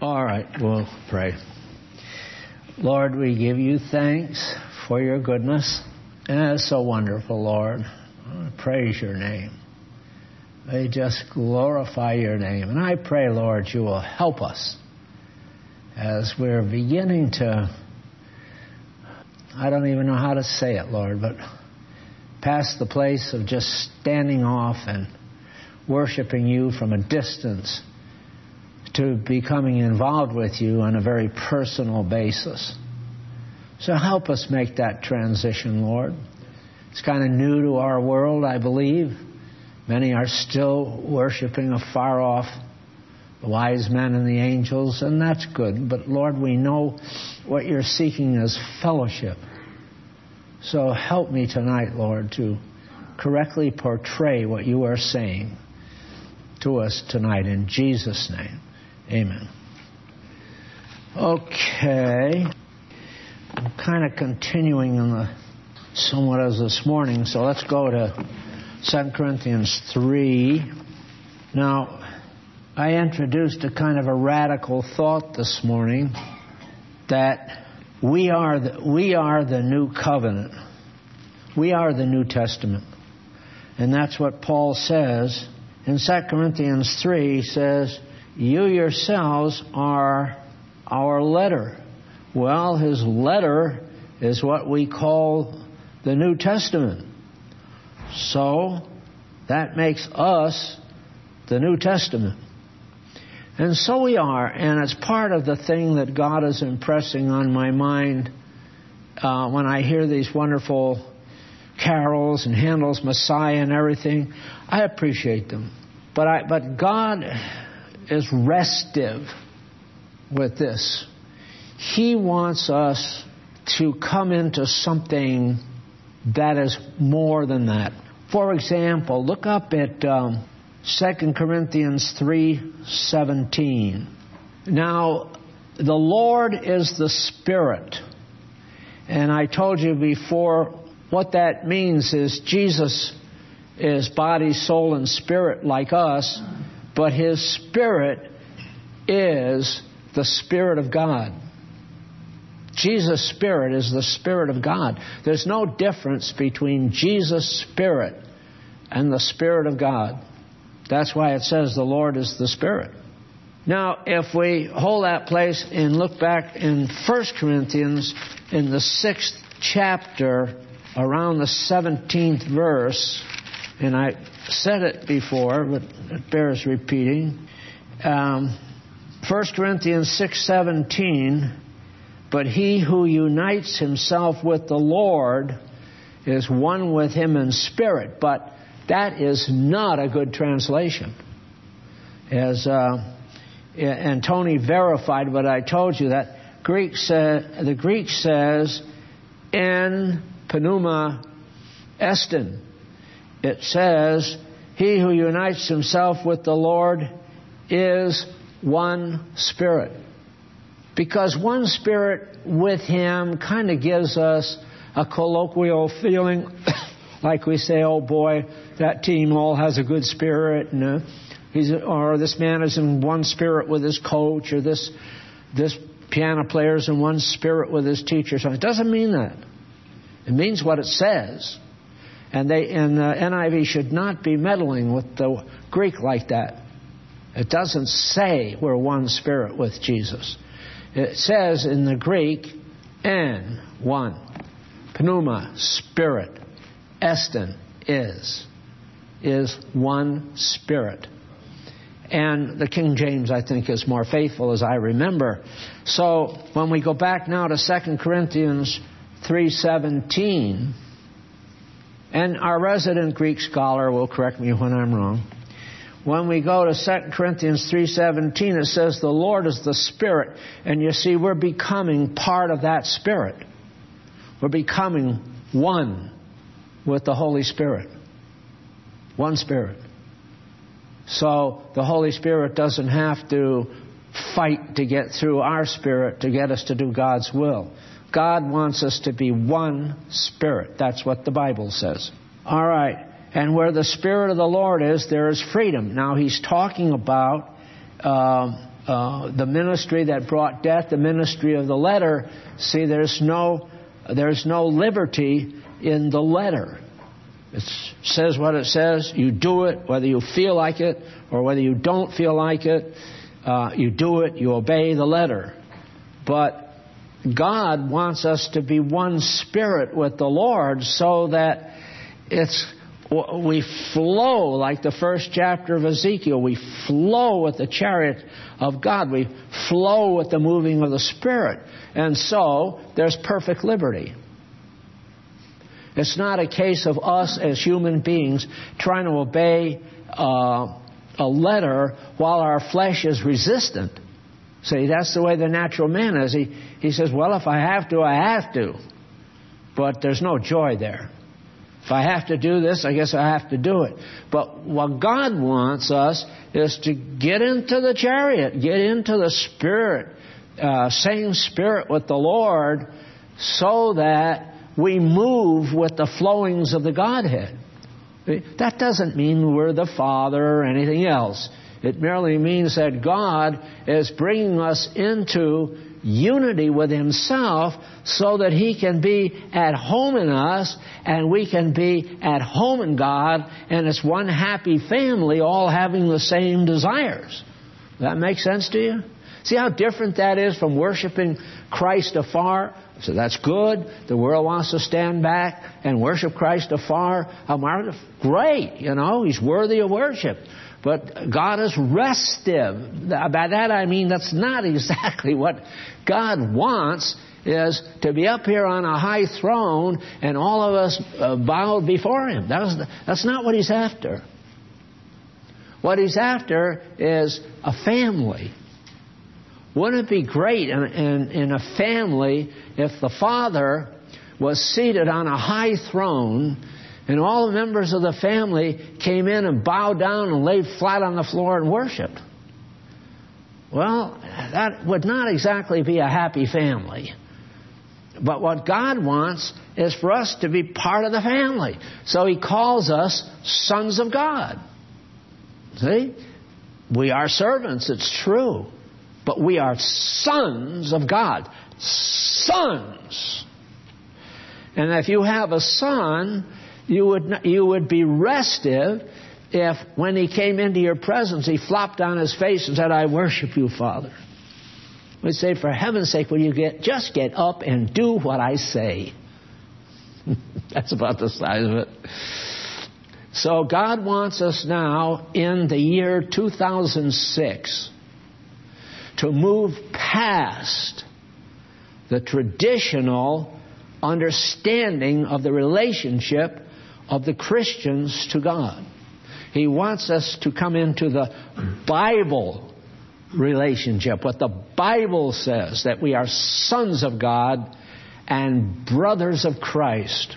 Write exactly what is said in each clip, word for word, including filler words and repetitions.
All right, we'll pray. Lord, we give you thanks for your goodness. And it's so wonderful, Lord. I praise your name. They just glorify your name. And I pray, Lord, you will help us as we're beginning to, I don't even know how to say it, Lord, but past the place of just standing off and worshiping you from a distance to becoming involved with you on a very personal basis. So help us make that transition, Lord. It's kind of new to our world, I believe. Many are still worshiping afar off the wise men and the angels, and that's good. But Lord, we know what you're seeking is fellowship. So help me tonight, Lord, to correctly portray what you are saying to us tonight. In Jesus' name, amen. Okay. I'm kind of continuing in the somewhat as this morning, so let's go to Second Corinthians three. Now, I introduced a kind of a radical thought this morning that we are the, we are the new covenant. We are the New Testament. And that's what Paul says in Second Corinthians three. He says, you yourselves are our letter. Well, his letter is what we call the New Testament. So, that makes us the New Testament. And so we are, and it's part of the thing that God is impressing on my mind uh, when I hear these wonderful carols and Handel's Messiah and everything. I appreciate them. But I, but God is restive with this. He wants us to come into something that is more than that. For example, look up at um, Second Corinthians three seventeen. Now, the Lord is the Spirit. And I told you before, what that means is Jesus is body, soul, and spirit like us, but His Spirit is the Spirit of God. Jesus' Spirit is the Spirit of God. There's no difference between Jesus' Spirit and the Spirit of God. That's why it says the Lord is the Spirit. Now, if we hold that place and look back in First Corinthians, in the sixth chapter, around the seventeenth verse, and I said it before, but it bears repeating. Um, First Corinthians six seventeen, but he who unites himself with the Lord is one with him in spirit. But that is not a good translation. As uh, and Tony verified what I told you, that Greek sa- the Greek says en pneuma estin. It says he who unites himself with the Lord is one spirit. Because one spirit with Him kind of gives us a colloquial feeling, like we say, oh boy, that team all has a good spirit, and uh, he's, or this man is in one spirit with his coach, or this this piano player is in one spirit with his teacher. So it doesn't mean that. It means what it says. And they and the N I V should not be meddling with the Greek like that. It doesn't say we're one spirit with Jesus. It says in the Greek, en, one. Pneuma, spirit. Estin, is. Is one spirit. And the King James, I think, is more faithful, as I remember. So, when we go back now to Second Corinthians three seventeen, and our resident Greek scholar will correct me when I'm wrong. When we go to Second Corinthians three seventeen, it says the Lord is the Spirit. And you see, we're becoming part of that Spirit. We're becoming one with the Holy Spirit. One Spirit. So the Holy Spirit doesn't have to fight to get through our spirit to get us to do God's will. God wants us to be one Spirit. That's what the Bible says. All right. And where the Spirit of the Lord is, there is freedom. Now, he's talking about um, uh, the ministry that brought death, the ministry of the letter, see, there's no, there's no liberty in the letter. It says what it says. You do it whether you feel like it or whether you don't feel like it. Uh, you do it. You obey the letter. But God wants us to be one spirit with the Lord, so that it's we flow like the first chapter of Ezekiel. We flow with the chariot of God. We flow with the moving of the Spirit. And so there's perfect liberty. It's not a case of us as human beings trying to obey uh, a letter while our flesh is resistant. See, that's the way the natural man is. He, he says, well, if I have to, I have to. But there's no joy there. If I have to do this, I guess I have to do it. But what God wants us is to get into the chariot, get into the Spirit, uh, same Spirit with the Lord, so that we move with the flowings of the Godhead. That doesn't mean we're the Father or anything else. It merely means that God is bringing us into unity with Himself so that He can be at home in us and we can be at home in God, and it's one happy family all having the same desires. That make sense to you? See how different that is from worshiping Christ afar? So that's good. The world wants to stand back and worship Christ afar. Great, you know, He's worthy of worship. But God is restive. By that I mean that's not exactly what God wants, is to be up here on a high throne and all of us uh, bowed before Him. That was the, that's not what He's after. What He's after is a family. Wouldn't it be great in, in, in a family if the Father was seated on a high throne and all the members of the family came in and bowed down and laid flat on the floor and worshiped? Well, that would not exactly be a happy family. But what God wants is for us to be part of the family. So He calls us sons of God. See? We are servants, it's true. But we are sons of God. Sons. And if you have a son, you would not, you would be restive if when he came into your presence, he flopped on his face and said, I worship you, Father. We'd say, for heaven's sake, will you get just get up and do what I say? That's about the size of it. So God wants us now in the year two thousand six to move past the traditional understanding of the relationship of the Christians to God. He wants us to come into the Bible relationship, what the Bible says, that we are sons of God and brothers of Christ.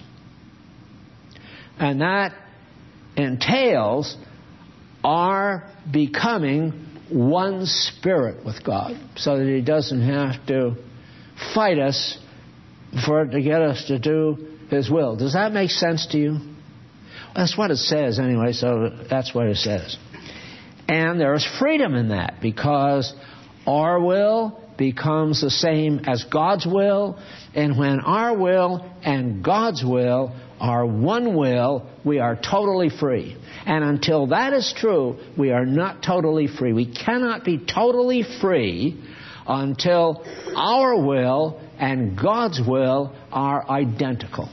And that entails our becoming one spirit with God, so that He doesn't have to fight us for to get us to do His will. Does that make sense to you? That's what it says anyway, so that's what it says. And there's freedom in that, because our will becomes the same as God's will, and when our will and God's will are one will, we are totally free. And until that is true, we are not totally free. We cannot be totally free until our will and God's will are identical.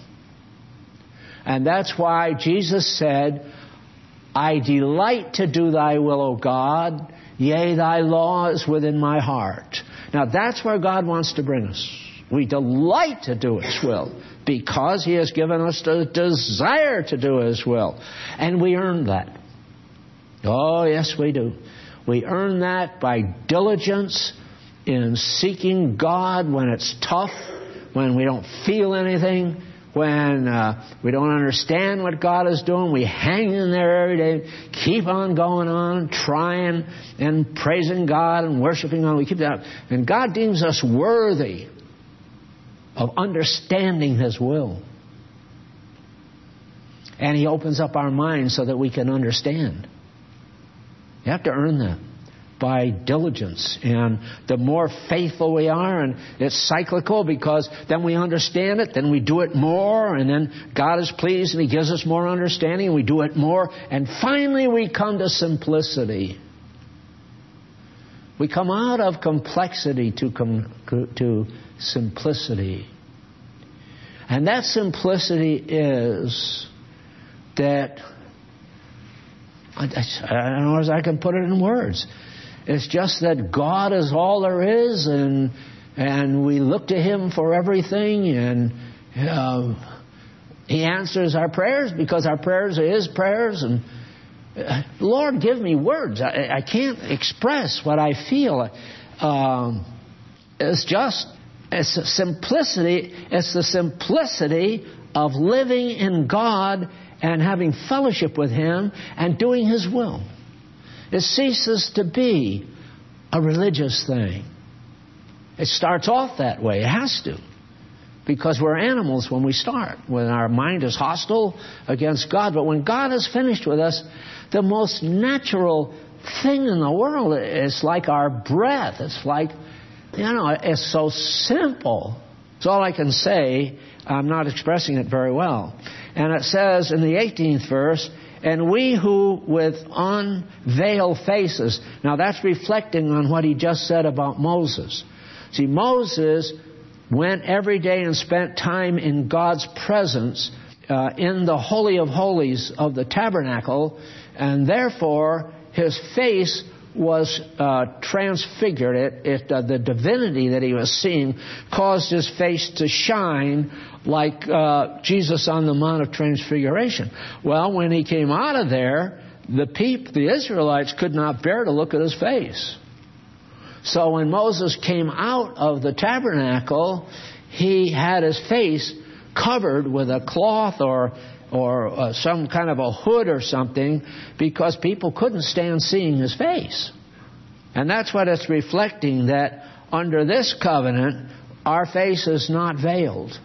And that's why Jesus said, I delight to do thy will, O God, yea, thy law is within my heart. Now that's where God wants to bring us. We delight to do His will because He has given us the desire to do His will. And we earn that. Oh, yes, we do. We earn that by diligence in seeking God when it's tough, when we don't feel anything, when uh, we don't understand what God is doing. We hang in there every day, keep on going on, trying and praising God and worshiping God. We keep that, and God deems us worthy of understanding His will. And He opens up our minds so that we can understand. You have to earn that. by diligence. And the more faithful we are, and it's cyclical because then we understand it, then we do it more, and then God is pleased and He gives us more understanding, and we do it more, and finally we come to simplicity. We come out of complexity to, com- to simplicity. And that simplicity is that, I, I don't know as I can put it in words. It's just that God is all there is, and and we look to Him for everything, and uh, He answers our prayers because our prayers are His prayers. And uh, Lord, give me words. I, I can't express what I feel. Um, it's just it's a simplicity. It's the simplicity of living in God and having fellowship with Him and doing His will. It ceases to be a religious thing. It starts off that way. It has to. Because we're animals when we start. When our mind is hostile against God. But when God is finished with us, the most natural thing in the world is like our breath. It's like, you know, it's so simple. It's all I can say. I'm not expressing it very well. And it says in the eighteenth verse, and we who with unveiled faces. Now that's reflecting on what he just said about Moses. See, Moses went every day and spent time in God's presence uh, in the Holy of Holies of the tabernacle, and therefore his face was uh, transfigured. It, it, uh, the divinity that he was seeing caused his face to shine like uh, Jesus on the Mount of Transfiguration. Well, when he came out of there, the people, the Israelites, could not bear to look at his face. So when Moses came out of the tabernacle, he had his face covered with a cloth or or uh, some kind of a hood or something, because people couldn't stand seeing his face. And that's what it's reflecting, that under this covenant, our face is not veiled.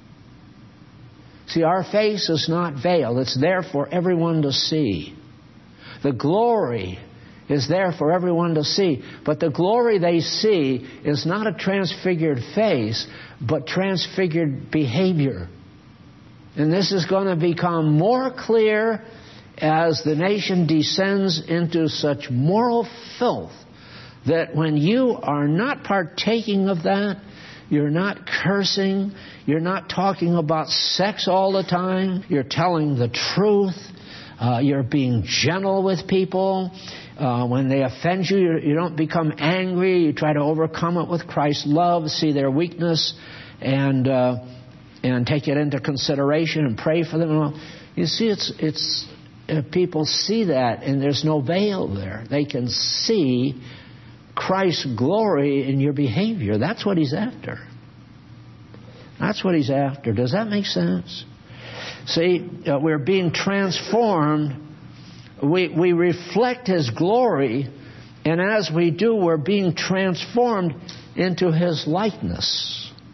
See, our face is not veiled. It's there for everyone to see. The glory is there for everyone to see. But the glory they see is not a transfigured face, but transfigured behavior. And this is going to become more clear as the nation descends into such moral filth that when you are not partaking of that, you're not cursing, you're not talking about sex all the time, you're telling the truth, uh, you're being gentle with people. Uh, when they offend you, you, you don't become angry, you try to overcome it with Christ's love, see their weakness, and uh, and take it into consideration and pray for them. You see, it's it's uh, people see that, and there's no veil there. They can see Christ's glory in your behavior. That's what He's after. That's what He's after. Does that make sense? See, uh, we're being transformed. We we reflect His glory, and as we do, we're being transformed into His likeness.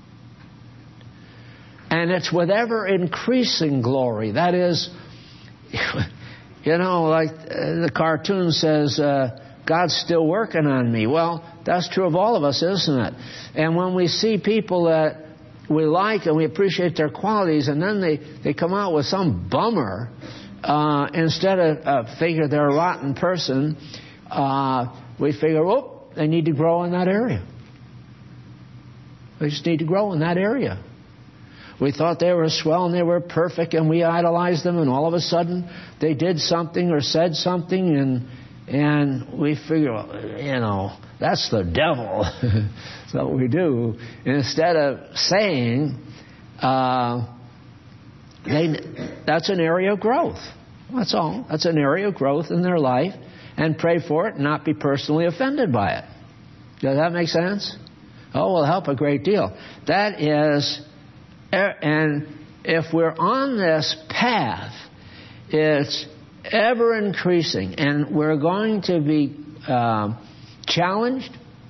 And it's with ever increasing glory. That is, you know, like the cartoon says, uh, God's still working on me. Well, that's true of all of us, isn't it? And when we see people that we like and we appreciate their qualities, and then they, they come out with some bummer, uh, instead of uh, figure they're a rotten person, uh, we figure, oh, they need to grow in that area. They just need to grow in that area. We thought they were swell and they were perfect, and we idolized them, and all of a sudden they did something or said something, and and we figure, you know, that's the devil. That's what we do. Instead of saying, uh, they, that's an area of growth. That's all. That's an area of growth in their life, and pray for it and not be personally offended by it. Does that make sense? Oh, it will help a great deal. That is... And if we're on this path, it's ever increasing, and we're going to be uh, challenged.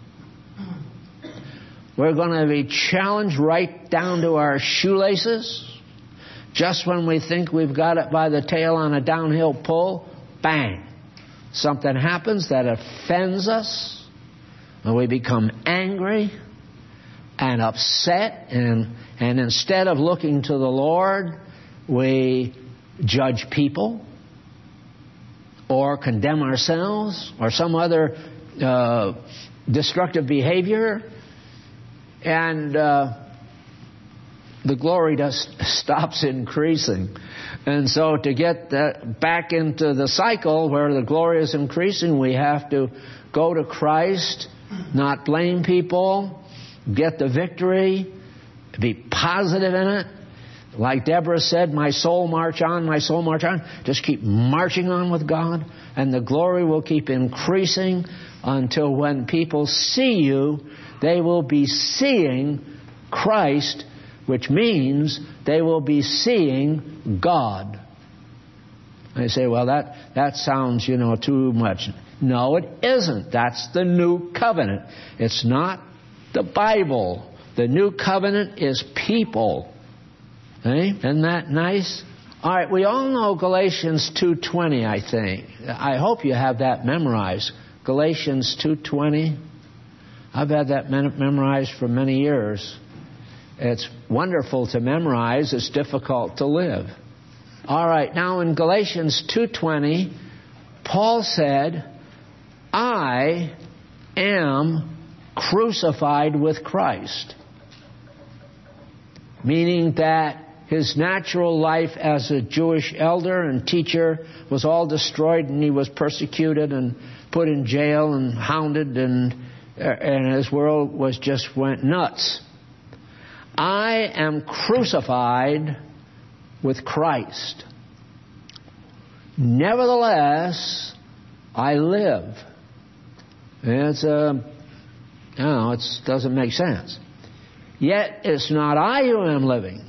We're going to be challenged right down to our shoelaces. Just when we think we've got it by the tail on a downhill pull, bang, something happens that offends us, and we become angry and upset, and, and instead of looking to the Lord, we judge people or condemn ourselves or some other uh, destructive behavior, and uh, the glory just stops increasing. And so to get that back into the cycle where the glory is increasing, we have to go to Christ, not blame people, get the victory, be positive in it. Like Deborah said, my soul march on, my soul march on. Just keep marching on with God, and the glory will keep increasing until when people see you, they will be seeing Christ, which means they will be seeing God. I say, well, that, that sounds, you know, too much. No, it isn't. That's the new covenant. It's not the Bible. The new covenant is people. Hey? Isn't that nice? All right, we all know Galatians two twenty, I think. I hope you have that memorized. Galatians two twenty. I've had that memorized for many years. It's wonderful to memorize. It's difficult to live. All right, now in Galatians two twenty, Paul said, I am crucified with Christ. Meaning that his natural life as a Jewish elder and teacher was all destroyed, and he was persecuted and put in jail and hounded, and, and his world was just went nuts. I am crucified with Christ. Nevertheless, I live. It's a, you know, it doesn't make sense. Yet it's not I who am living,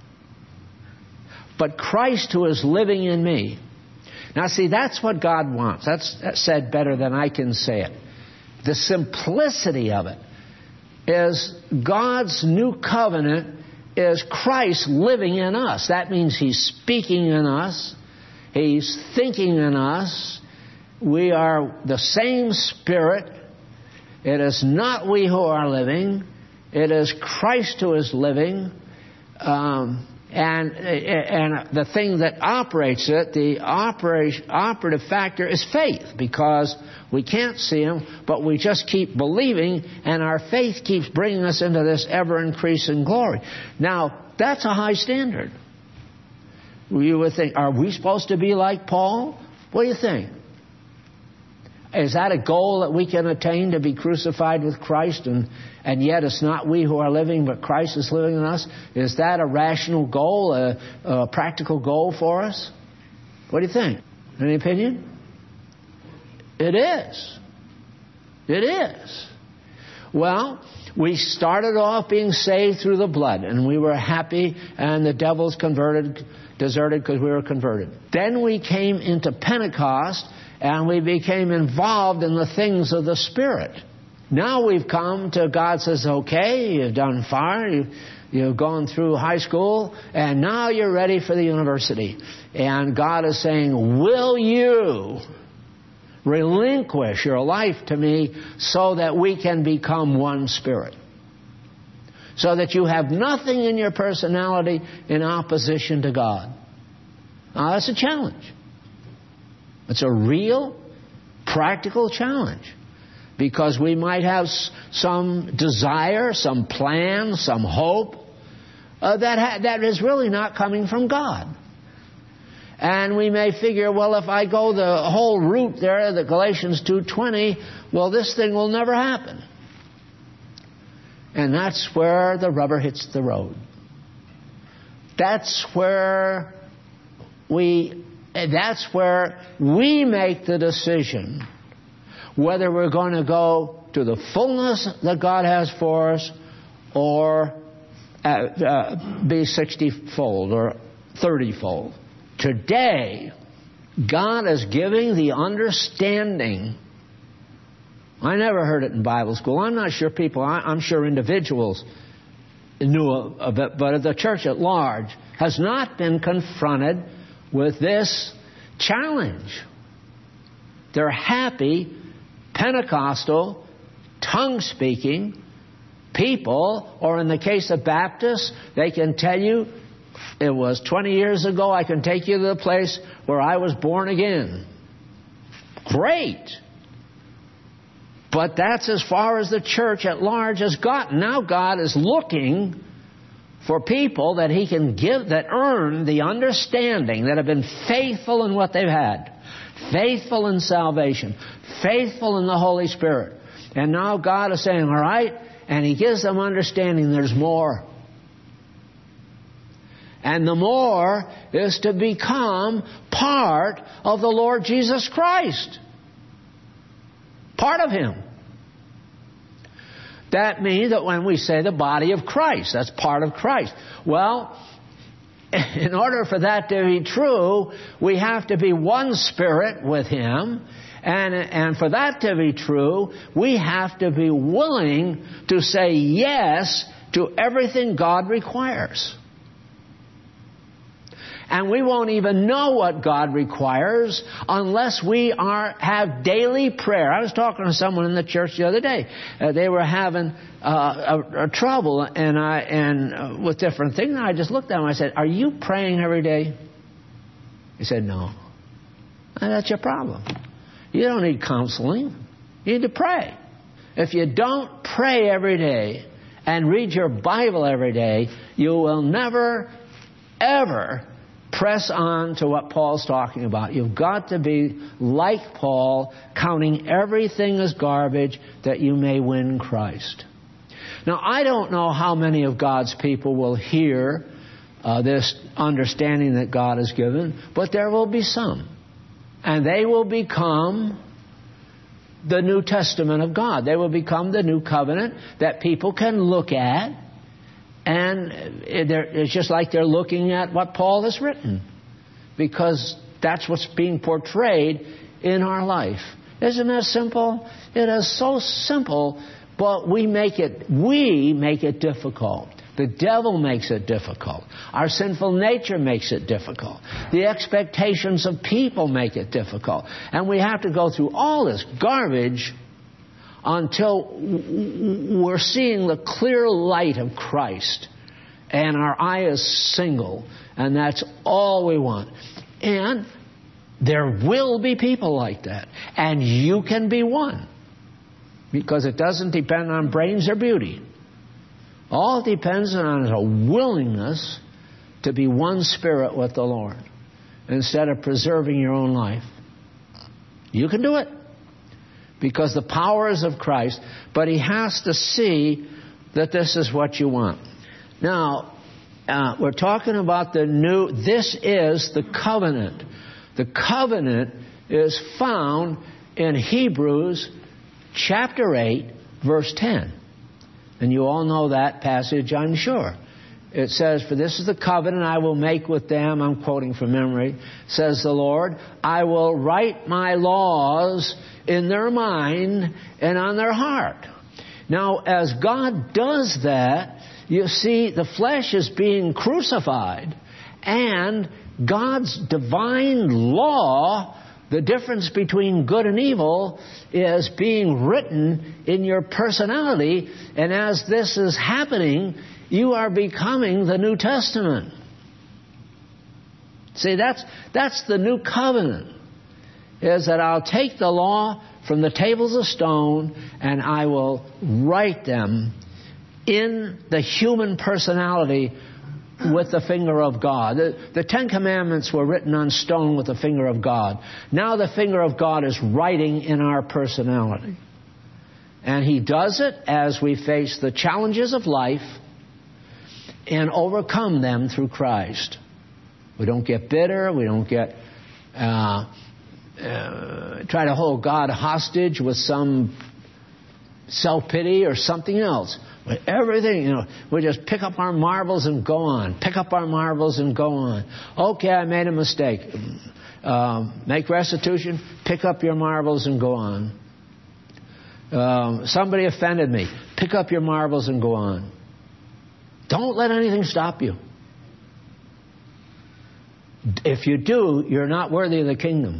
but Christ who is living in me. Now see, that's what God wants. That's, that's said better than I can say it. The simplicity of it is God's new covenant is Christ living in us. That means He's speaking in us. He's thinking in us. We are the same Spirit. It is not we who are living. It is Christ who is living. Um, and, and the thing that operates it, the operation, operative factor is faith, because we can't see Him, but we just keep believing, and our faith keeps bringing us into this ever-increasing glory. Now, that's a high standard. You would think, are we supposed to be like Paul? What do you think? Is that a goal that we can attain, to be crucified with Christ, and, and yet it's not we who are living, but Christ is living in us? Is that a rational goal, a, a practical goal for us? What do you think? Any opinion? It is. It is. Well, we started off being saved through the blood, and we were happy, and the devil's converted, deserted because we were converted. Then we came into Pentecost, and we became involved in the things of the Spirit. Now we've come to, God says, okay, you've done far, you've, you've gone through high school, and now you're ready for the university. And God is saying, will you relinquish your life to me so that we can become one Spirit? So that you have nothing in your personality in opposition to God. Now that's a challenge. It's a real, practical challenge, because we might have some desire, some plan, some hope uh, that ha- that is really not coming from God. And we may figure, well, if I go the whole route there, the Galatians two twenty, well, this thing will never happen. And that's where the rubber hits the road. That's where we... That's where we make the decision whether we're going to go to the fullness that God has for us, or uh, uh, be sixty-fold or thirty-fold. Today, God is giving the understanding. I never heard it in Bible school. I'm not sure people, I'm sure individuals knew of it, but the church at large has not been confronted with this challenge. they're happy, Pentecostal, tongue-speaking people, or in the case of Baptists, they can tell you, it was twenty years ago, I can take you to the place where I was born again. Great! But that's as far as the church at large has gotten. Now God is looking for people that He can give, that earn the understanding, that have been faithful in what they've had, faithful in salvation, faithful in the Holy Spirit. And now God is saying, all right, and He gives them understanding there's more. And the more is to become part of the Lord Jesus Christ. Part of Him. That means that when we say the body of Christ, that's part of Christ. Well, in order for that to be true, we have to be one spirit with Him. And, and for that to be true, we have to be willing to say yes to everything God requires. And we won't even know what God requires unless we are have daily prayer. I was talking to someone in the church the other day. Uh, they were having uh, a, a trouble and I and uh, with different things. And I just looked at them and I said, "Are you praying every day?" He said, "No." And that's your problem. You don't need counseling. You need to pray. If you don't pray every day and read your Bible every day, you will never, ever press on to what Paul's talking about. You've got to be like Paul, counting everything as garbage that you may win Christ. Now, I don't know how many of God's people will hear uh, this understanding that God has given, but there will be some. And they will become the New Testament of God. They will become the New Covenant that people can look at. And it's just like they're looking at what Paul has written. Because that's what's being portrayed in our life. Isn't that simple? It is so simple, but we make it, we make it difficult. The devil makes it difficult. Our sinful nature makes it difficult. The expectations of people make it difficult. And we have to go through all this garbage until we're seeing the clear light of Christ and our eye is single, and that's all we want. And there will be people like that, and you can be one, because it doesn't depend on brains or beauty. All it depends on is a willingness to be one spirit with the Lord instead of preserving your own life. You can do it. Because the power is of Christ, but He has to see that this is what you want. Now, uh, we're talking about the new, this is the covenant. The covenant is found in Hebrews chapter eight, verse ten. And you all know that passage, I'm sure. It says, "For this is the covenant I will make with them," I'm quoting from memory, says the Lord, "I will write my laws in their mind and on their heart." Now, as God does that, you see, the flesh is being crucified, and God's divine law, the difference between good and evil, is being written in your personality, and as this is happening, you are becoming the New Testament. See, that's that's the new covenant, is that I'll take the law from the tables of stone and I will write them in the human personality with the finger of God. The, the Ten Commandments were written on stone with the finger of God. Now the finger of God is writing in our personality. And He does it as we face the challenges of life and overcome them through Christ. We don't get bitter. We don't get uh, uh, try to hold God hostage with some self-pity or something else. But everything, you know, we just pick up our marbles and go on. Pick up our marbles and go on. Okay, I made a mistake. Um, make restitution. Pick up your marbles and go on. Um, somebody offended me. Pick up your marbles and go on. Don't let anything stop you. If you do, you're not worthy of the kingdom.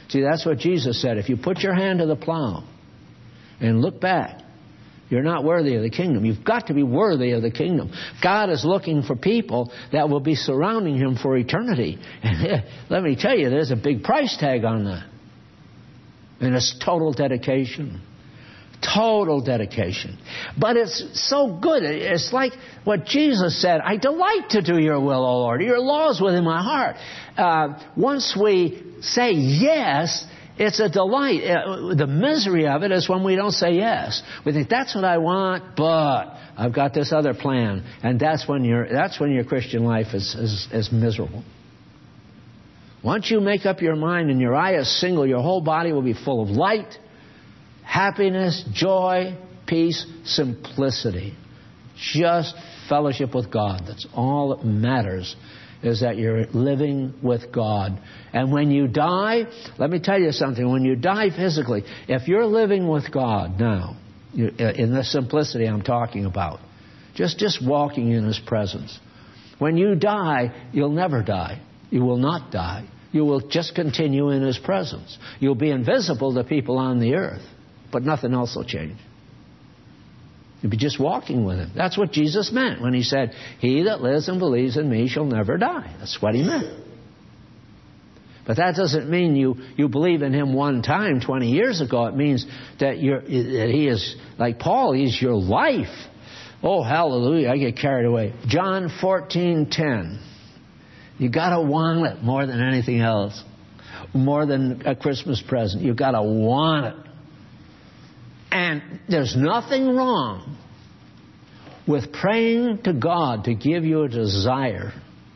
See, that's what Jesus said. If you put your hand to the plow and look back, you're not worthy of the kingdom. You've got to be worthy of the kingdom. God is looking for people that will be surrounding Him for eternity. And let me tell you, there's a big price tag on that. And it's total dedication. Total dedication. But it's so good. It's like what Jesus said, I delight to do your will, O Lord. Your law is within my heart. Uh, once we say yes, it's a delight. Uh, the misery of it is when we don't say yes. We think, that's what I want, but I've got this other plan. And that's when your that's when your Christian life is, is, is miserable. Once you make up your mind and your eye is single, your whole body will be full of light, happiness, joy, peace, simplicity. Just fellowship with God. That's all that matters, is that you're living with God. And when you die, let me tell you something. When you die physically, if you're living with God now, in the simplicity I'm talking about, just, just walking in His presence, when you die, you'll never die. You will not die. You will just continue in His presence. You'll be invisible to people on the earth, but nothing else will change. You'll be just walking with Him. That's what Jesus meant when He said, he that lives and believes in me shall never die. That's what He meant. But that doesn't mean you, you believe in Him one time twenty years ago. It means that, you're, that He is, like Paul, He's your life. Oh, hallelujah, I get carried away. John fourteen ten. You got to want it more than anything else. More than a Christmas present. You got to want it. And there's nothing wrong with praying to God to give you a desire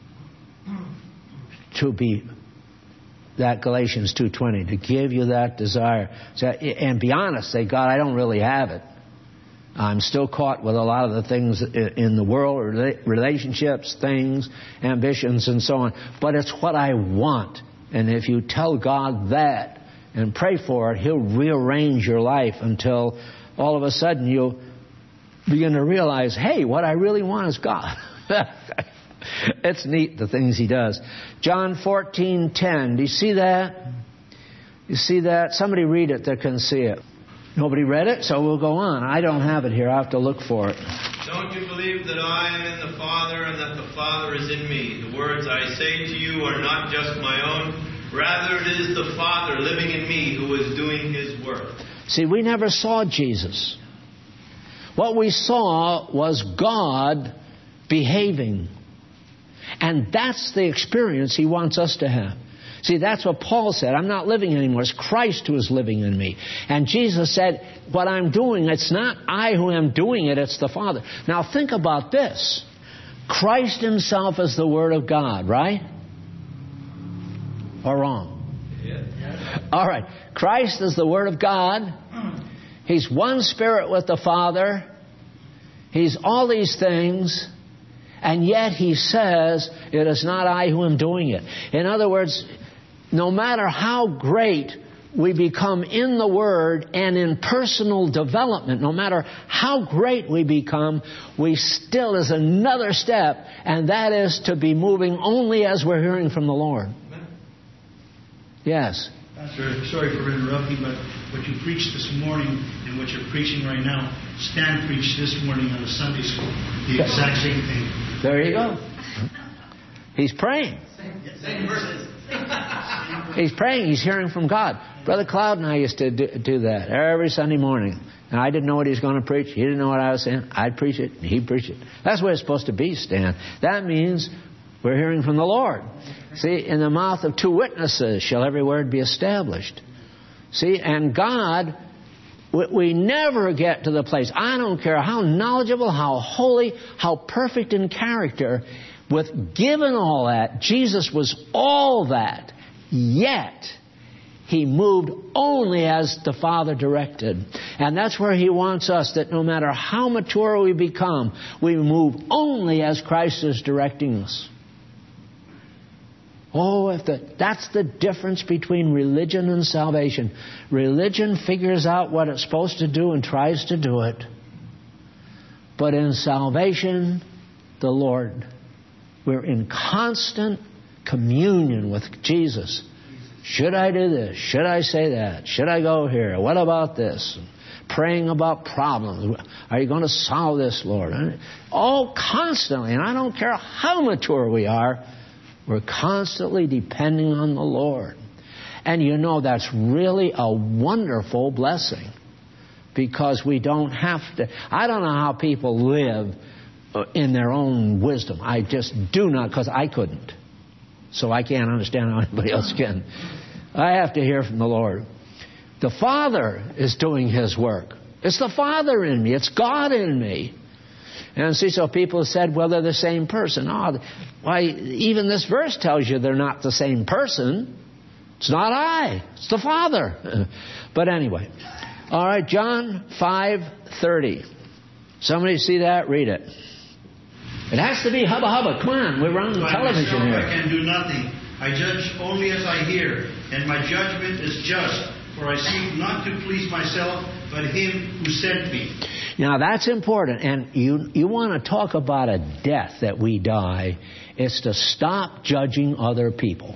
to be that Galatians two twenty, to give you that desire. And be honest, say, God, I don't really have it. I'm still caught with a lot of the things in the world, relationships, things, ambitions, and so on. But it's what I want. And if you tell God that and pray for it, He'll rearrange your life until all of a sudden you'll begin to realize, hey, what I really want is God. It's neat, the things He does. John fourteen ten. Do you see that? You see that? Somebody read it that can see it. Nobody read it, so we'll go on. I don't have it here. I have to look for it. Don't you believe that I am in the Father and that the Father is in me? The words I say to you are not just my own. Rather, it is the Father living in me who is doing His work. See, we never saw Jesus. What we saw was God behaving. And that's the experience He wants us to have. See, that's what Paul said. I'm not living anymore. It's Christ who is living in me. And Jesus said, what I'm doing, it's not I who am doing it, it's the Father. Now think about this. Christ Himself is the Word of God, right? Or wrong? Yeah. All right. Christ is the Word of God. He's one Spirit with the Father. He's all these things. And yet He says, it is not I who am doing it. In other words, no matter how great we become in the Word and in personal development, no matter how great we become, we still, is another step, and that is to be moving only as we're hearing from the Lord. Yes. Pastor, sorry for interrupting, but what you preached this morning and what you're preaching right now, Stan preached this morning on a Sunday school. The exact same thing. There you go. He's praying. Same verses. He's praying. He's hearing from God. Brother Cloud and I used to do, do that every Sunday morning. And I didn't know what he was going to preach. He didn't know what I was saying. I'd preach it, and he'd preach it. That's what it's supposed to be, Stan. That means we're hearing from the Lord. See, in the mouth of two witnesses shall every word be established. See, and God, we, we never get to the place. I don't care how knowledgeable, how holy, how perfect in character. With given all that, Jesus was all that. Yet, He moved only as the Father directed. And that's where He wants us, that no matter how mature we become, we move only as Christ is directing us. Oh, if the, that's the difference between religion and salvation. Religion figures out what it's supposed to do and tries to do it. But in salvation, the Lord, we're in constant communion with Jesus. Should I do this? Should I say that? Should I go here? What about this? Praying about problems. Are you going to solve this, Lord? All constantly. And I don't care how mature we are, we're constantly depending on the Lord. And you know that's really a wonderful blessing. Because we don't have to. I don't know how people live in their own wisdom. I just do not, because I couldn't. So I can't understand how anybody else can. I have to hear from the Lord. The Father is doing His work. It's the Father in me. It's God in me. And see, so people said, well, they're the same person. Oh, why, even this verse tells you they're not the same person. It's not I. It's the Father. But anyway. All right, John five thirty. Somebody see that? Read it. It has to be hubba hubba. Come on, we're on By television myself here. I can do nothing. I judge only as I hear, and my judgment is just, for I seek not to please myself, but Him who sent me. Now that's important, and you you want to talk about a death that we die. It's to stop judging other people.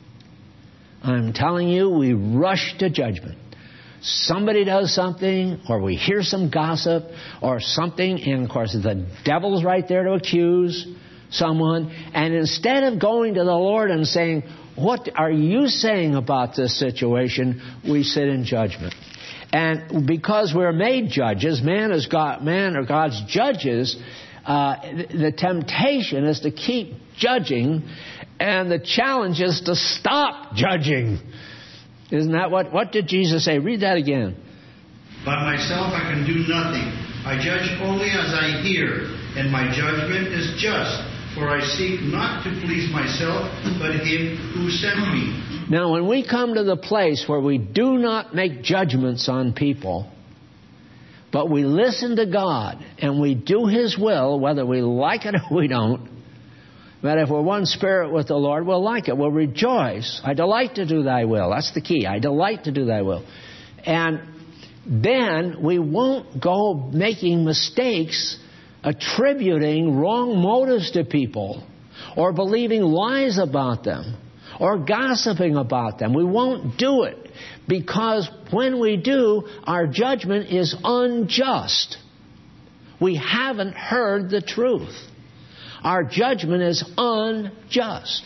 I'm telling you, we rush to judgment. Somebody does something, or we hear some gossip, or something, and of course the devil's right there to accuse someone. And instead of going to the Lord and saying, what are you saying about this situation? We sit in judgment. And because we're made judges, man is God, man are God's judges, uh, the temptation is to keep judging, and the challenge is to stop judging. Isn't that what? What did Jesus say? Read that again. By myself I can do nothing. I judge only as I hear, and my judgment is just, for I seek not to please myself, but Him who sent me. Now, when we come to the place where we do not make judgments on people, but we listen to God and we do His will, whether we like it or we don't, but if we're one spirit with the Lord, we'll like it. We'll rejoice. I delight to do Thy will. That's the key. I delight to do Thy will. And then we won't go making mistakes, attributing wrong motives to people, or believing lies about them, or gossiping about them. We won't do it, because when we do, our judgment is unjust. We haven't heard the truth. Our judgment is unjust.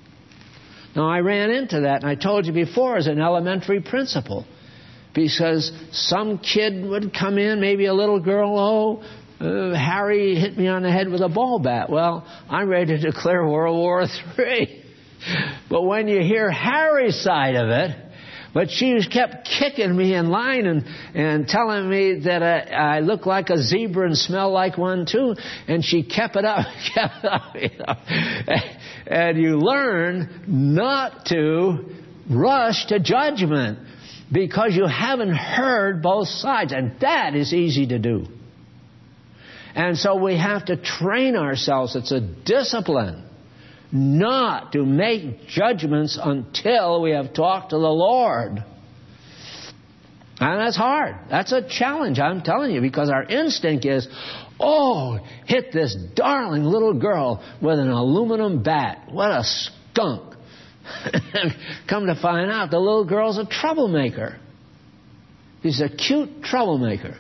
Now, I ran into that, and I told you before, as an elementary principle. Because some kid would come in, maybe a little girl, oh, uh, Harry hit me on the head with a ball bat. Well, I'm ready to declare World War Three. But when you hear Harry's side of it, but she kept kicking me in line and, and telling me that I, I look like a zebra and smell like one too. And she kept it up, kept it up. You know. And you learn not to rush to judgment because you haven't heard both sides. And that is easy to do. And so we have to train ourselves. It's a discipline not to make judgments until we have talked to the Lord. And that's hard. That's a challenge, I'm telling you, because our instinct is, oh, hit this darling little girl with an aluminum bat. What a skunk. Come to find out, the little girl's a troublemaker. He's a cute troublemaker.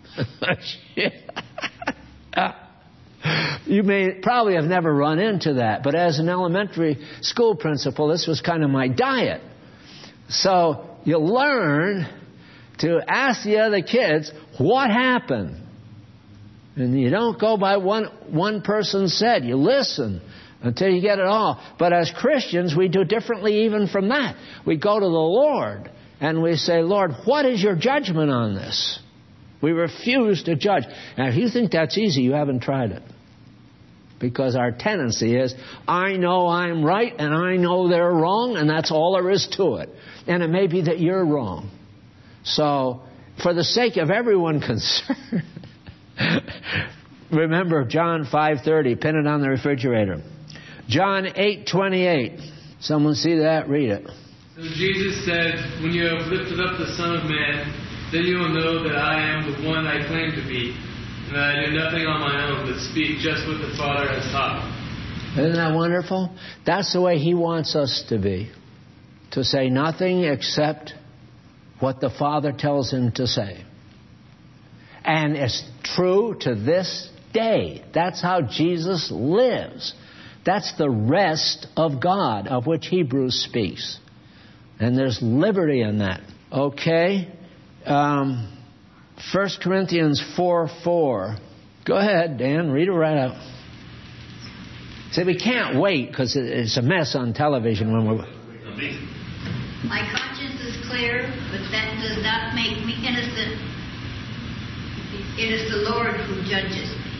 You may probably have never run into that, but as an elementary school principal, this was kind of my diet. So you learn to ask the other kids, what happened? And you don't go by one one person said. You listen until you get it all. But as Christians, we do differently even from that. We go to the Lord and we say, Lord, what is your judgment on this? We refuse to judge. Now, if you think that's easy, you haven't tried it. Because our tendency is, I know I'm right and I know they're wrong, and that's all there is to it. And it may be that you're wrong. So, for the sake of everyone concerned, remember John five thirty, pin it on the refrigerator. John eight twenty-eight. Someone see that? Read it. So Jesus said, when you have lifted up the Son of Man, then you will know that I am the one I claim to be, and that I do nothing on my own, but speak just what the Father has taught me. Isn't that wonderful? That's the way He wants us to be. to say nothing except what the Father tells him to say. And it's true to this day. That's how Jesus lives. That's the rest of God, of which Hebrews speaks. And there's liberty in that. Okay? Um, First Corinthians four four. Go ahead, Dan. Read it right out. See, we can't wait because it's a mess on television when we're... My conscience is clear, but that does not make me innocent. It is the Lord who judges me.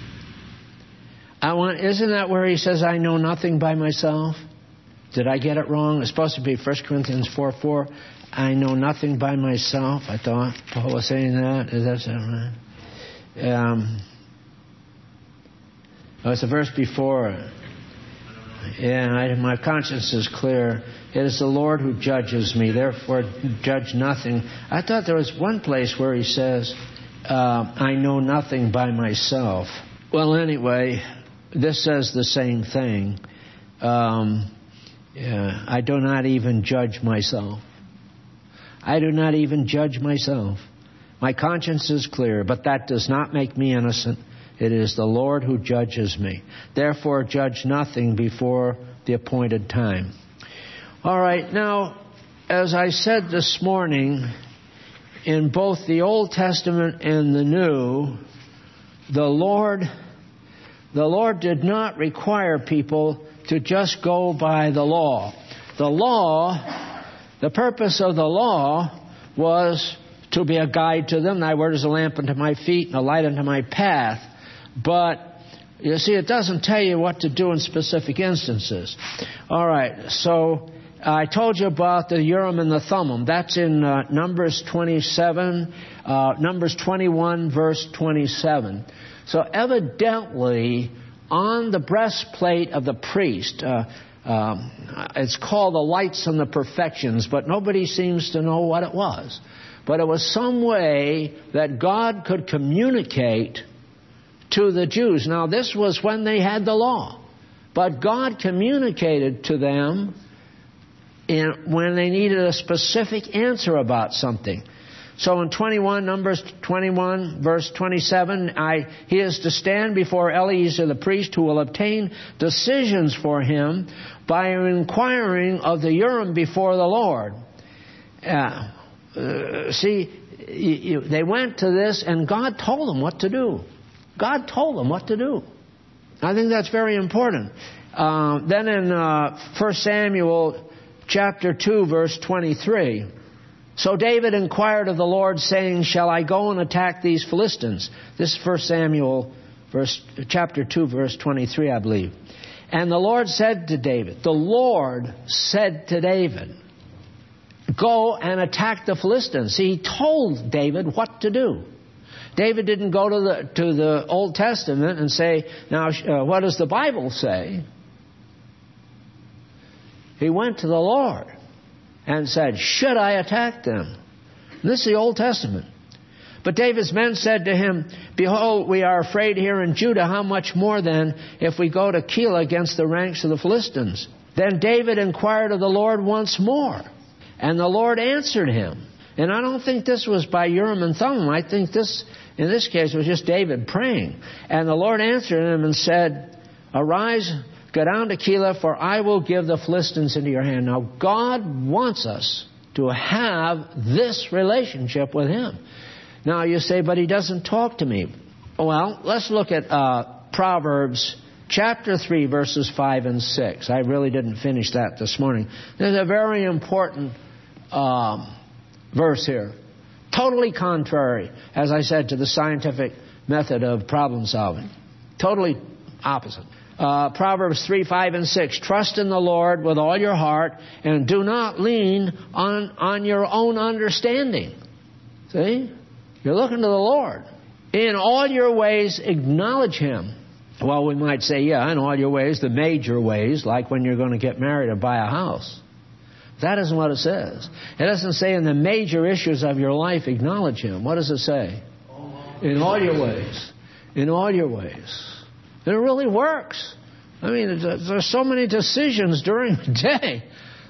I want, isn't that where he says, I know nothing by myself? Did I get it wrong? It's supposed to be First Corinthians four four. I know nothing by myself. I thought Paul was saying that. Is that right? Um, oh, it's a verse before. Yeah, I, my conscience is clear. It is the Lord who judges me. Therefore, judge nothing. I thought there was one place where he says, uh, I know nothing by myself. Well, anyway, this says the same thing. Um, yeah, I do not even judge myself. I do not even judge myself. My conscience is clear, but that does not make me innocent. It is the Lord who judges me. Therefore, judge nothing before the appointed time. All right, now, as I said this morning, in both the Old Testament and the New, the Lord, the Lord did not require people to just go by the law. The law, the purpose of the law was to be a guide to them. Thy word is a lamp unto my feet and a light unto my path. But, you see, it doesn't tell you what to do in specific instances. All right, so I told you about the Urim and the Thummim. That's in uh, Numbers twenty-seven, uh, Numbers twenty-one, verse twenty-seven. So evidently, on the breastplate of the priest, uh, um, it's called the lights and the perfections, but nobody seems to know what it was. But it was some way that God could communicate to the Jews. Now, this was when they had the law. But God communicated to them in, when they needed a specific answer about something. So in twenty-one, Numbers twenty-one, verse twenty-seven, I, he is to stand before Eleazar the priest, who will obtain decisions for him by inquiring of the Urim before the Lord. Uh, uh, see, you, you, they went to this and God told them what to do. God told them what to do. I think that's very important. Uh, then in uh, First Samuel chapter two, verse twenty-three, so David inquired of the Lord, saying, shall I go and attack these Philistines? This is First Samuel verse, chapter two, verse twenty-three, I believe. And the Lord said to David, the Lord said to David, go and attack the Philistines. He told David what to do. David didn't go to the to the Old Testament and say, now, uh, what does the Bible say? He went to the Lord and said, should I attack them? And this is the Old Testament. But David's men said to him, behold, we are afraid here in Judah. How much more then if we go to Keilah against the ranks of the Philistines? Then David inquired of the Lord once more, and the Lord answered him. And I don't think this was by Urim and Thummim. I think this, in this case, was just David praying. And the Lord answered him and said, arise, go down to Keilah, for I will give the Philistines into your hand. Now, God wants us to have this relationship with Him. Now, you say, but He doesn't talk to me. Well, let's look at uh, Proverbs chapter three, verses five and six. I really didn't finish that this morning. There's a very important um, verse here. Totally contrary, as I said, to the scientific method of problem solving. Totally opposite. Uh, Proverbs three, five, and six. Trust in the Lord with all your heart and do not lean on, on your own understanding. See? You're looking to the Lord. In all your ways, acknowledge Him. Well, we might say, yeah, in all your ways, the major ways, like when you're going to get married or buy a house. That isn't what it says. It doesn't say in the major issues of your life, acknowledge Him. What does it say? In all your ways. In all your ways. And it really works. I mean, there's so many decisions during the day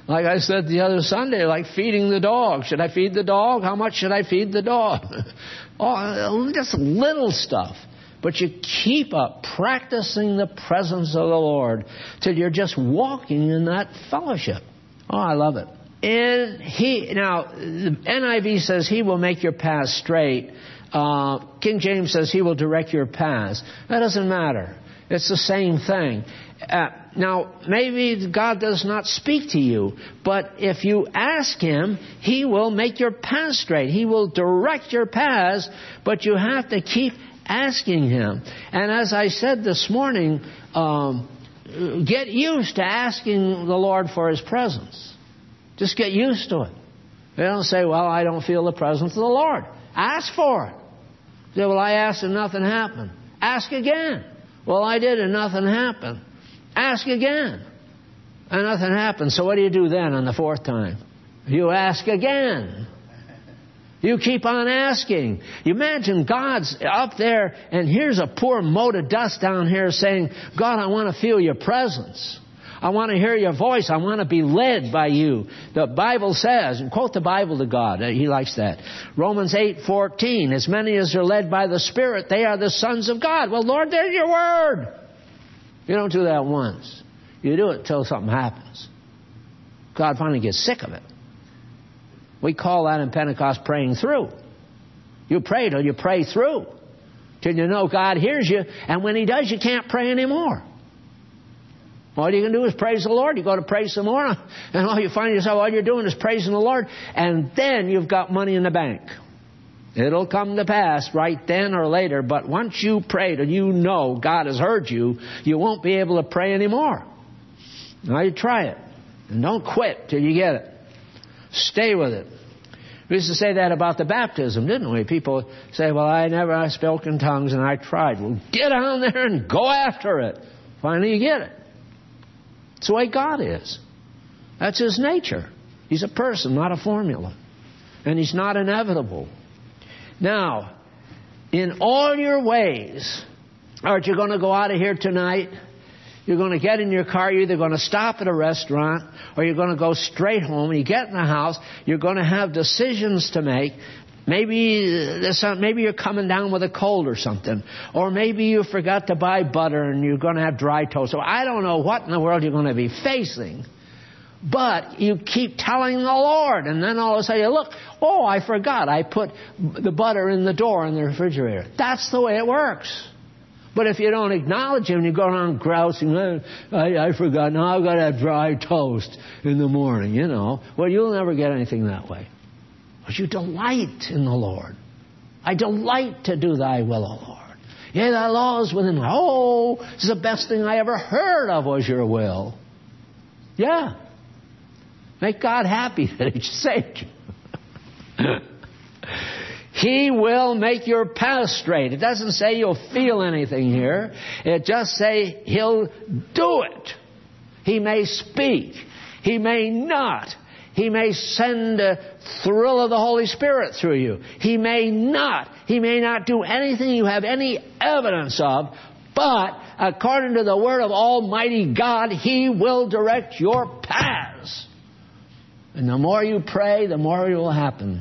Like I said the other Sunday, like feeding the dog. Should I feed the dog? How much should I feed the dog? Oh, just little stuff. But you keep up practicing the presence of the Lord till you're just walking in that fellowship. Oh, I love it. And he now the N I V says he will make your path straight. Uh, King James says he will direct your paths. That doesn't matter. It's the same thing. Uh, now, maybe God does not speak to you, but if you ask Him, He will make your path straight. He will direct your paths, but you have to keep asking Him. And as I said this morning, um, get used to asking the Lord for His presence. Just get used to it. They don't say, well, I don't feel the presence of the Lord. Ask for it. Say, well, I asked and nothing happened. Ask again. Well, I did and nothing happened. Ask again. And nothing happened. So what do you do then on the fourth time? You ask again. You keep on asking. You imagine God's up there and here's a poor mote of dust down here saying, God, I want to feel your presence. I want to hear your voice. I want to be led by you. The Bible says, and quote the Bible to God. He likes that. Romans eight fourteen, as many as are led by the Spirit, they are the sons of God. Well, Lord, there's your word. You don't do that once. You do it until something happens. God finally gets sick of it. We call that in Pentecost praying through. You pray till you pray through. Till you know God hears you. And when He does, you can't pray anymore. All you can do is praise the Lord. You go to pray some more, and all you find yourself, all you're doing is praising the Lord, and then you've got money in the bank. It'll come to pass right then or later, but once you prayed and you know God has heard you, you won't be able to pray anymore. Now you try it, and don't quit till you get it. Stay with it. We used to say that about the baptism, didn't we? People say, well, I never I spoke in tongues, and I tried. Well, get on there and go after it. Finally you get it. It's the way God is. That's His nature. He's a person, not a formula. And He's not inevitable. Now, in all your ways, aren't you going to go out of here tonight? You're going to get in your car. You're either going to stop at a restaurant or you're going to go straight home. And you get in the house. You're going to have decisions to make. Maybe there's some, maybe you're coming down with a cold or something. Or maybe you forgot to buy butter and you're going to have dry toast. So I don't know what in the world you're going to be facing. But you keep telling the Lord. And then all of a sudden you look, oh, I forgot. I put the butter in the door in the refrigerator. That's the way it works. But if you don't acknowledge Him, you go around grousing, I, I forgot. Now I've got to have dry toast in the morning, you know. Well, you'll never get anything that way. But you delight in the Lord. I delight to do Thy will, O Lord. Yea, Thy law is within me. Oh, this is the best thing I ever heard of was your will. Yeah. Make God happy that He saved you. He will make your path straight. It doesn't say you'll feel anything here. It just say He'll do it. He may speak. He may not. He may send a thrill of the Holy Spirit through you. He may not. He may not do anything you have any evidence of. But according to the word of Almighty God, He will direct your paths. And the more you pray, the more it will happen.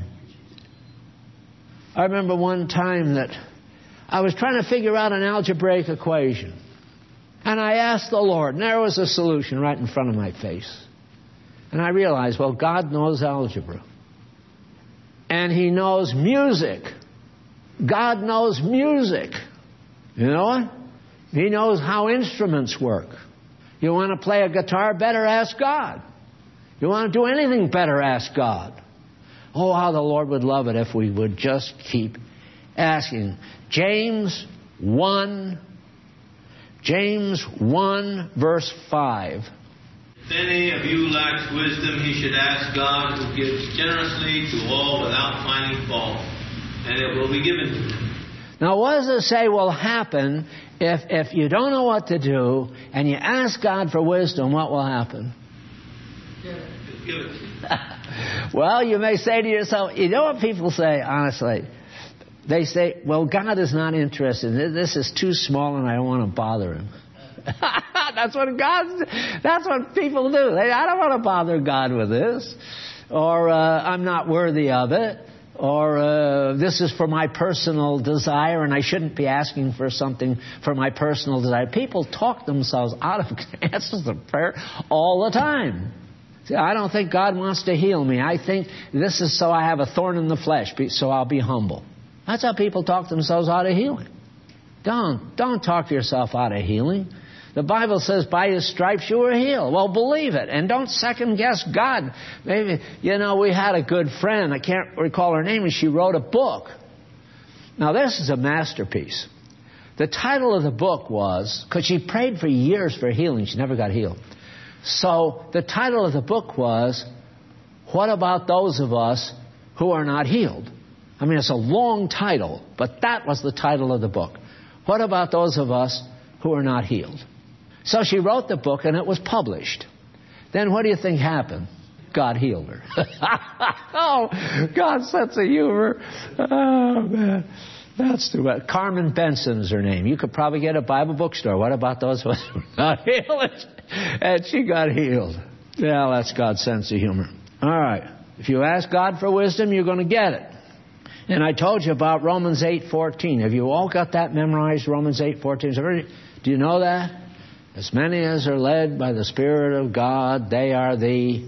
I remember one time that I was trying to figure out an algebraic equation. And I asked the Lord, and there was a solution right in front of my face. And I realized, well, God knows algebra. And He knows music. God knows music. You know what? He knows how instruments work. You want to play a guitar better, ask God. You want to do anything better, ask God. Oh, how the Lord would love it if we would just keep asking. James one, James one, verse five. If any of you lacks wisdom, he should ask God, who gives generously to all without finding fault, and it will be given to him. Now, what does it say will happen if, if you don't know what to do and you ask God for wisdom? What will happen? Give it. Well, you may say to yourself, you know what people say, honestly? They say, well, God is not interested. This is too small and I don't want to bother Him. That's what God, that's what people do. They, I don't want to bother God with this. Or uh, I'm not worthy of it. Or uh, this is for my personal desire and I shouldn't be asking for something for my personal desire. People talk themselves out of answers to prayer all the time. See, I don't think God wants to heal me. I think this is so I have a thorn in the flesh, so I'll be humble. That's how people talk themselves out of healing. Don't, don't talk yourself out of healing. The Bible says, by His stripes you were healed. Well, believe it. And don't second guess God. Maybe, you know, we had a good friend. I can't recall her name. And she wrote a book. Now, this is a masterpiece. The title of the book was, because she prayed for years for healing. She never got healed. So the title of the book was, What About Those of Us Who Are Not Healed? I mean, it's a long title, but that was the title of the book. What about those of us who are not healed? So she wrote the book and it was published. Then what do you think happened? God healed her. Oh, God's sense of humor. Oh, man. That's too bad. Carmen Benson's her name. You could probably get a Bible bookstore. What about those who are not healed? And she got healed. Yeah, that's God's sense of humor. All right. If you ask God for wisdom, you're going to get it. And I told you about Romans eight fourteen. Have you all got that memorized, Romans eight fourteen? Do you know that? As many as are led by the Spirit of God, they are the...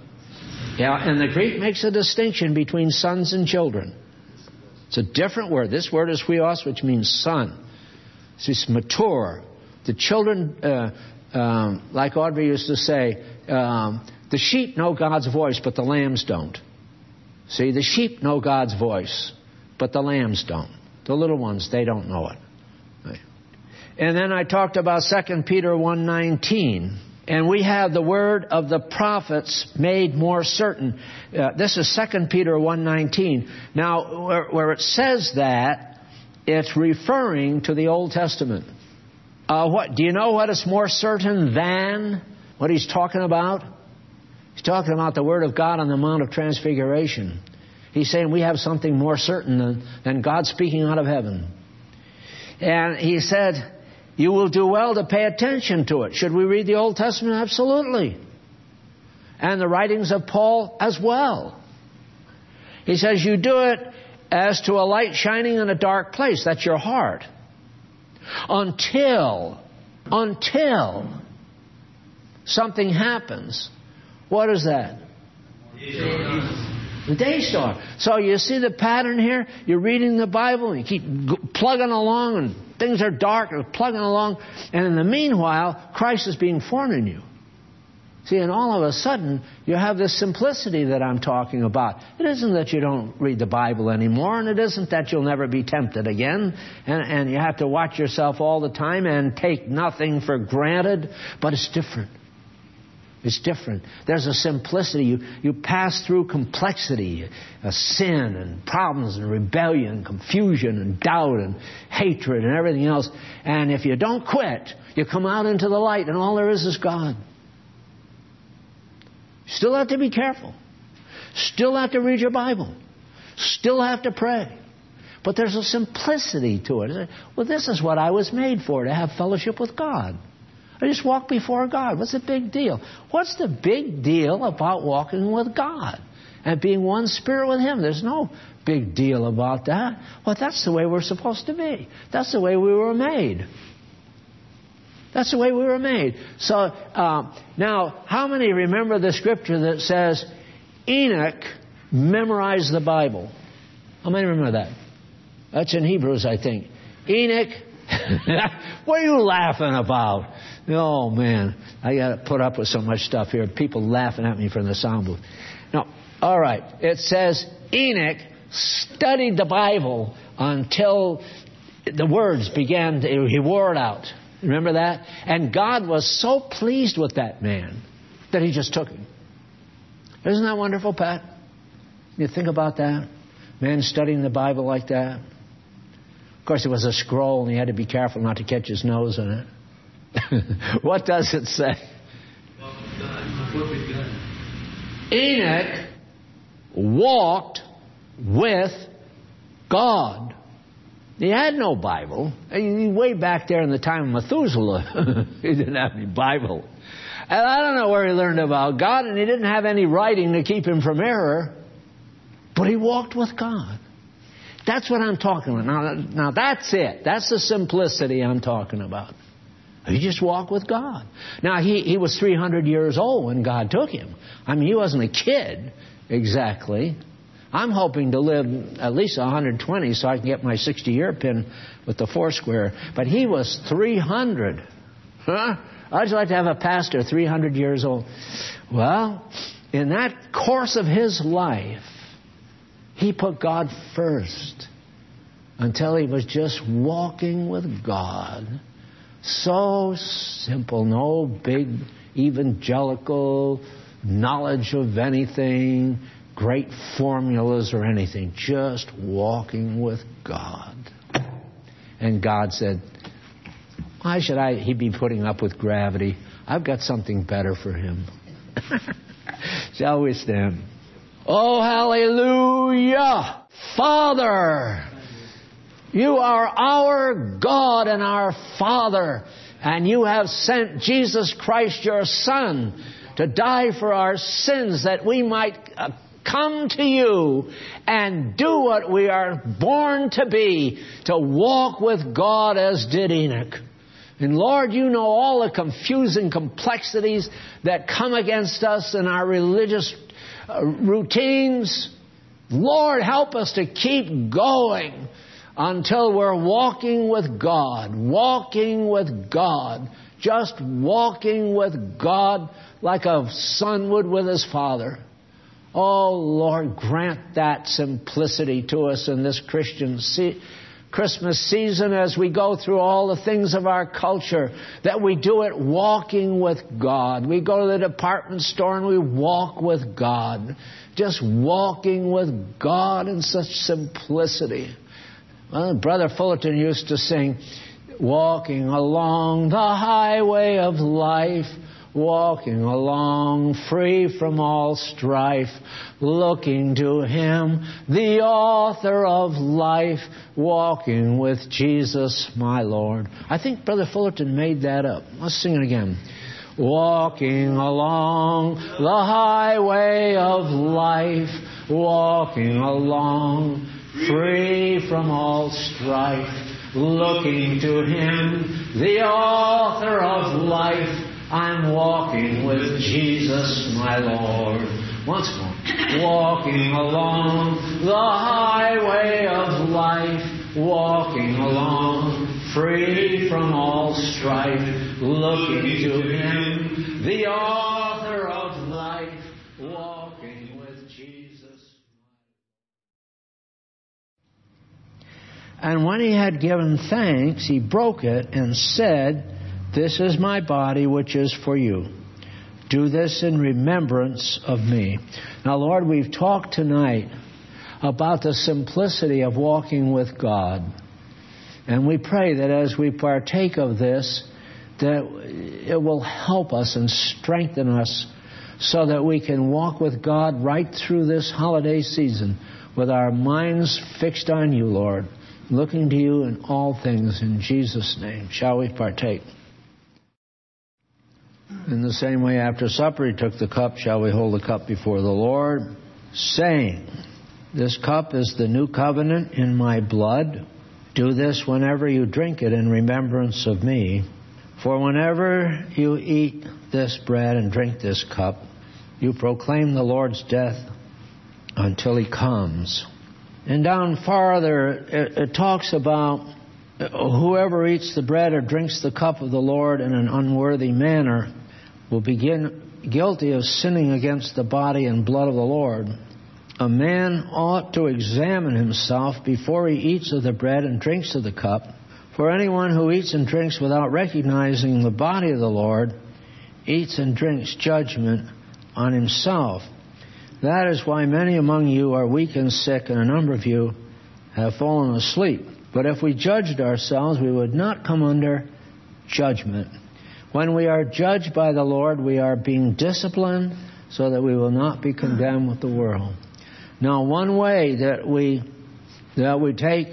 Yeah, and the Greek makes a distinction between sons and children. It's a different word. This word is huios, which means son. It's mature. The children, uh, um, like Audrey used to say, um, the sheep know God's voice, but the lambs don't. See, the sheep know God's voice, but the lambs don't. The little ones, they don't know it. Right. And then I talked about Second Peter one nineteen. And we have the word of the prophets made more certain. Uh, this is Second Peter one nineteen. Now, where, where it says that, it's referring to the Old Testament. Uh, what do you know what is more certain than what he's talking about? He's talking about the Word of God on the Mount of Transfiguration. He's saying we have something more certain than, than God speaking out of heaven. And he said, you will do well to pay attention to it. Should we read the Old Testament? Absolutely. And the writings of Paul as well. He says you do it as to a light shining in a dark place. That's your heart. Until, until something happens. What is that? The day star. So you see the pattern here? You're reading the Bible and you keep plugging along and things are dark and plugging along. And in the meanwhile, Christ is being formed in you. See, and all of a sudden, you have this simplicity that I'm talking about. It isn't that you don't read the Bible anymore, and it isn't that you'll never be tempted again, and, and you have to watch yourself all the time and take nothing for granted, but it's different. It's different. There's a simplicity. You, you pass through complexity, uh, sin and problems and rebellion, confusion and doubt and hatred and everything else. And if you don't quit, you come out into the light and all there is is God. Still have to be careful. Still have to read your Bible. Still have to pray. But there's a simplicity to it. Well, this is what I was made for, to have fellowship with God. I just walk before God. What's the big deal? What's the big deal about walking with God and being one spirit with Him? There's no big deal about that. Well, that's the way we're supposed to be. That's the way we were made. That's the way we were made. So, uh, now, how many remember the scripture that says Enoch memorized the Bible? How many remember that? That's in Hebrews, I think. Enoch. What are you laughing about? Oh, man. I got to put up with so much stuff here. People laughing at me from the sound booth. No. All right. It says Enoch studied the Bible until the words began to, he wore it out. Remember that? And God was so pleased with that man that He just took him. Isn't that wonderful, Pat? You think about that? Man studying the Bible like that. Of course, it was a scroll and he had to be careful not to catch his nose in it. What does it say? Enoch walked with God. He had no Bible. Way back there in the time of Methuselah, he didn't have any Bible. And I don't know where he learned about God, and he didn't have any writing to keep him from error. But he walked with God. That's what I'm talking about. Now, now that's it. That's the simplicity I'm talking about. He just walked with God. Now, he, he was three hundred years old when God took him. I mean, he wasn't a kid exactly. I'm hoping to live at least one hundred twenty so I can get my sixty-year pin with the Foursquare. But he was three hundred. Huh? I'd like to have a pastor three hundred years old. Well, in that course of his life, he put God first until he was just walking with God. So simple, no big evangelical knowledge of anything, great formulas or anything, just walking with God. And God said, why should I, he be putting up with gravity? I've got something better for him. Shall we stand? Oh, hallelujah! Father, you are our God and our Father, and you have sent Jesus Christ, your Son, to die for our sins that we might uh, come to you and do what we are born to be, to walk with God as did Enoch. And Lord, you know all the confusing complexities that come against us in our religious uh, routines. Lord, help us to keep going until we're walking with God, walking with God, just walking with God like a son would with his father. Oh, Lord, grant that simplicity to us in this Christian se- Christmas season as we go through all the things of our culture, that we do it walking with God. We go to the department store and we walk with God, just walking with God in such simplicity. Well, Brother Fullerton used to sing, walking along the highway of life, walking along free from all strife, looking to Him, the author of life, walking with Jesus my Lord. I think Brother Fullerton made that up. Let's sing it again. Walking along the highway of life, walking along free from all strife, looking to Him, the author of life. I'm walking with Jesus, my Lord. Once more. Walking along the highway of life, walking along free from all strife, looking to Him, the author of life, walking with Jesus. And when he had given thanks, he broke it and said, this is my body, which is for you. Do this in remembrance of me. Now, Lord, we've talked tonight about the simplicity of walking with God. And we pray that as we partake of this, that it will help us and strengthen us so that we can walk with God right through this holiday season with our minds fixed on you, Lord, looking to you in all things in Jesus' name. Shall we partake? In the same way, after supper, he took the cup. Shall we hold the cup before the Lord, saying, this cup is the new covenant in my blood. Do this whenever you drink it in remembrance of me. For whenever you eat this bread and drink this cup, you proclaim the Lord's death until he comes. And down farther, it, it talks about whoever eats the bread or drinks the cup of the Lord in an unworthy manner will begin guilty of sinning against the body and blood of the Lord. A man ought to examine himself before he eats of the bread and drinks of the cup. For anyone who eats and drinks without recognizing the body of the Lord eats and drinks judgment on himself. That is why many among you are weak and sick, and a number of you have fallen asleep. But if we judged ourselves, we would not come under judgment. When we are judged by the Lord, we are being disciplined so that we will not be condemned with the world. Now, one way that we that we take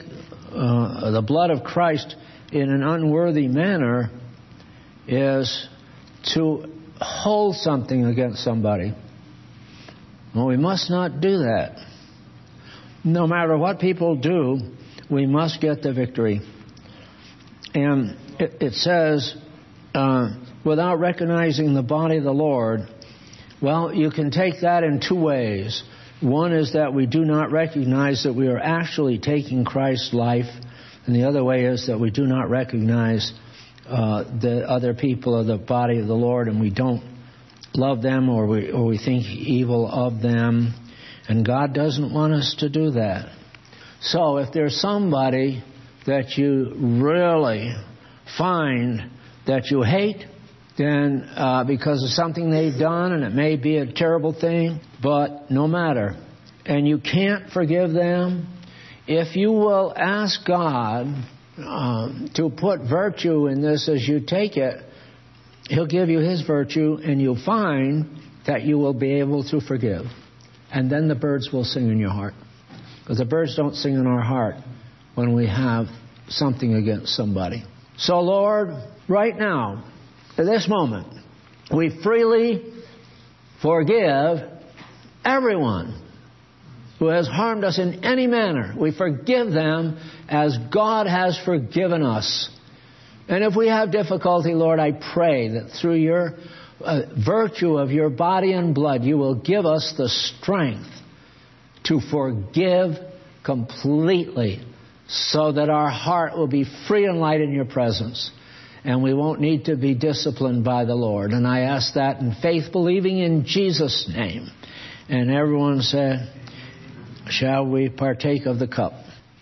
uh, the blood of Christ in an unworthy manner is to hold something against somebody. Well, we must not do that. No matter what people do, we must get the victory. And it, it says, uh, without recognizing the body of the Lord, well, you can take that in two ways. One is that we do not recognize that we are actually taking Christ's life, and the other way is that we do not recognize uh, the other people of the body of the Lord, and we don't love them, or we or we think evil of them, and God doesn't want us to do that. So if there's somebody that you really find that you hate, then uh, because of something they've done, and it may be a terrible thing, but no matter, and you can't forgive them, if you will ask God uh, to put virtue in this as you take it, He'll give you His virtue, and you'll find that you will be able to forgive. And then the birds will sing in your heart. Because the birds don't sing in our heart when we have something against somebody. So, Lord, right now, at this moment, we freely forgive everyone who has harmed us in any manner. We forgive them as God has forgiven us. And if we have difficulty, Lord, I pray that through your uh, virtue of your body and blood, you will give us the strength to forgive completely, so that our heart will be free and light in your presence, and we won't need to be disciplined by the Lord. And I ask that in faith, believing in Jesus' name. And everyone said, shall we partake of the cup?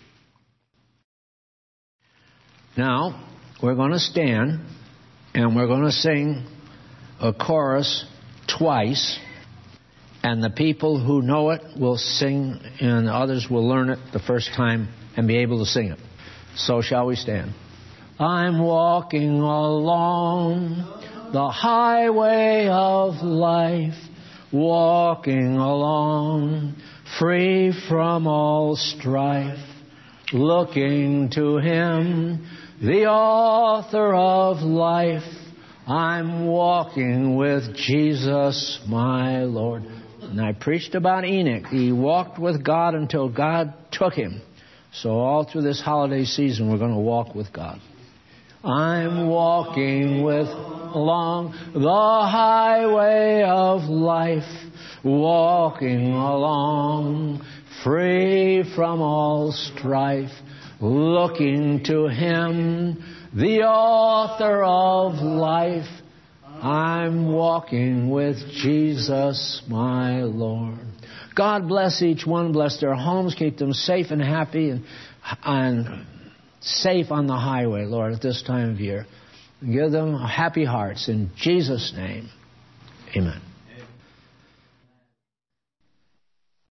Now, we're going to stand, and we're going to sing a chorus twice. And the people who know it will sing, and others will learn it the first time and be able to sing it. So shall we stand? I'm walking along the highway of life, walking along free from all strife, looking to Him, the author of life. I'm walking with Jesus, my Lord. And I preached about Enoch. He walked with God until God took him. So all through this holiday season, we're going to walk with God. I'm walking with along the highway of life, walking along free from all strife, looking to Him, the author of life. I'm walking with Jesus, my Lord. God bless each one. Bless their homes. Keep them safe and happy and, and safe on the highway, Lord, at this time of year. Give them happy hearts. In Jesus' name, amen.